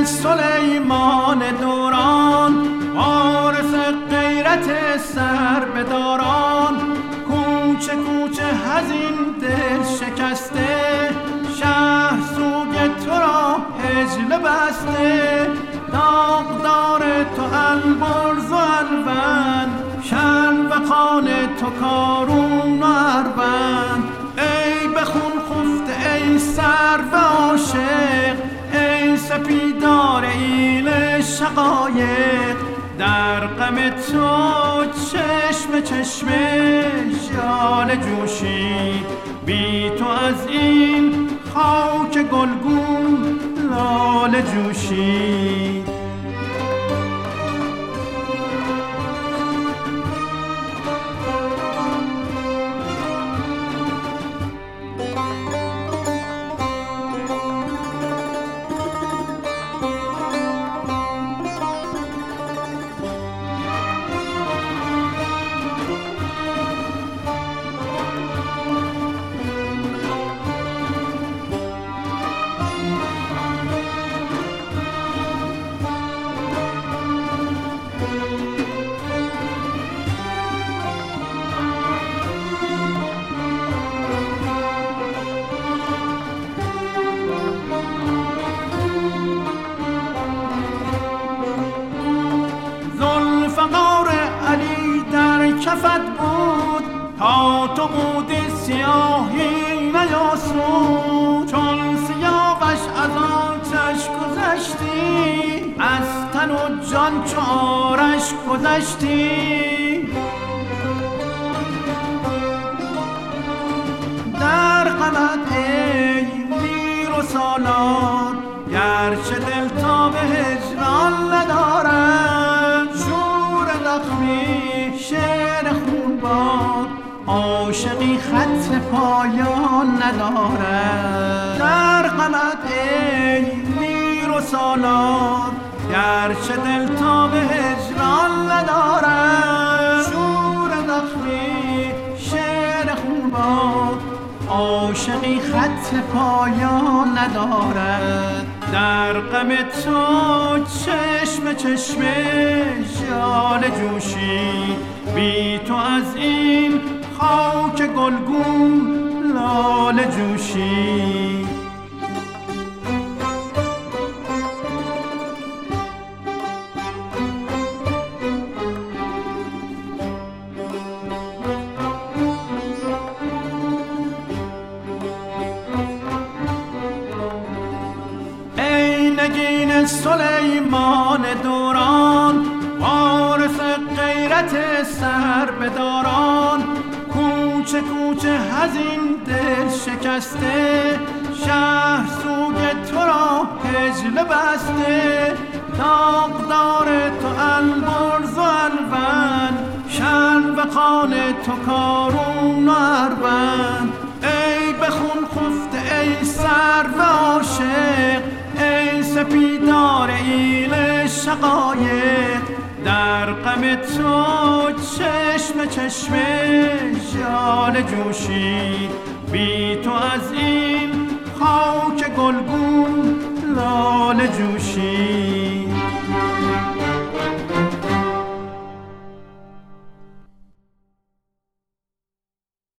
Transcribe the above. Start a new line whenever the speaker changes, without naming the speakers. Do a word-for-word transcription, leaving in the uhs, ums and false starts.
سلیمان دوران، وارث غیرت سربداران، کوچه کوچه حزین دل شکسته، شهر سوی تو را هجله بسته، داغدار تو البرز و الوند، شلوقان تو کارون و اروند. ای به خون خفته ای سرو عاشق، ای سپیدار ایل شقایق، در غم تو چشم چشم ژاله جوشید، بی تو از این خاک گلگون لاله جوشید. کفت بود تا تو بودی سیاهی نیاسود، چون سیاوش از آتش گذشتی، از تن و جان چو آرش گذشتی. در غمت ای میر و سالار، گرچه دل تا به هجران ندارد، شور زخمی شعر خونبار، عاشقی خط پایان ندارد. در غمت ای میر و سالار، گرچه دل تا به هجران ندارد، شور زخمی شعر خونبار، عاشقی خط پایان ندارد. در غم تو چشم چشم ژاله جوشید، بی تو از این خاک گلگون لاله جوشید. نگین سلیمان دوران، وارث غیرت سربداران، کوچه کوچه حزین دل شکسته، شهر سوی تو را هجله بسته، داغدار تو البرز و الوند، شلوقان تو کارون و اروند. ای به خون خفته ای سرو عاشق، ای سپیدار ایل شقایق، در غم تو چشم چشم ژاله جوشید، بی تو از این خاک گلگون لاله جوشید.